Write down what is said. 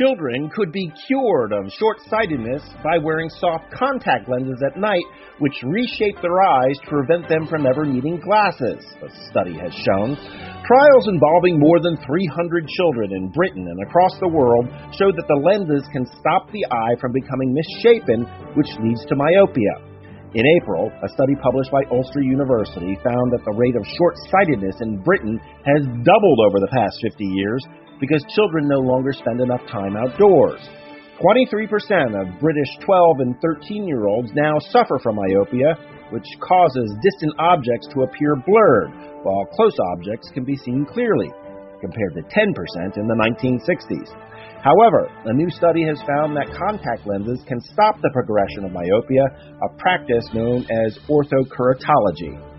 Children could be cured of short-sightedness by wearing soft contact lenses at night, which reshape their eyes to prevent them from ever needing glasses, a study has shown. Trials involving more than 300 children in Britain and across the world showed that the lenses can stop the eye from becoming misshapen, which leads to myopia. In April, a study published by Ulster University found that the rate of short-sightedness in Britain has doubled over the past 50 years because children no longer spend enough time outdoors. 23% of British 12 and 13-year-olds now suffer from myopia, which causes distant objects to appear blurred, while close objects can be seen clearly, compared to 10% in the 1960s. However, a new study has found that contact lenses can stop the progression of myopia, a practice known as orthokeratology.